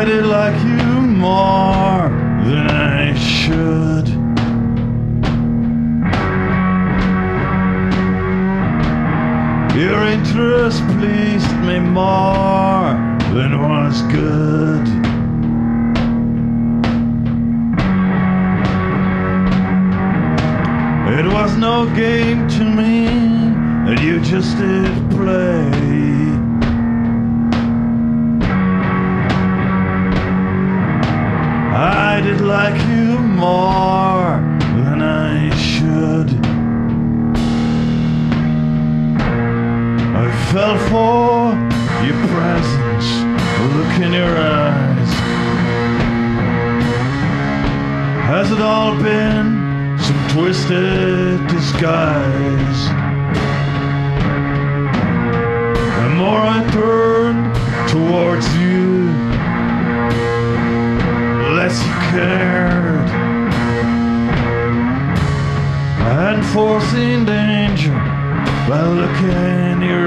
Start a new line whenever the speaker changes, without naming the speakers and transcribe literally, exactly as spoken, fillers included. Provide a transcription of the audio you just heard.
I did like you more than I should. Your interest pleased me more than was good. It was no game to me, and you just did play. I did like you more than I should. I fell for your presence, look in your eyes. Has it all been some twisted disguise? The more I turned towards you, the less you cared. And foreseen danger by looking in your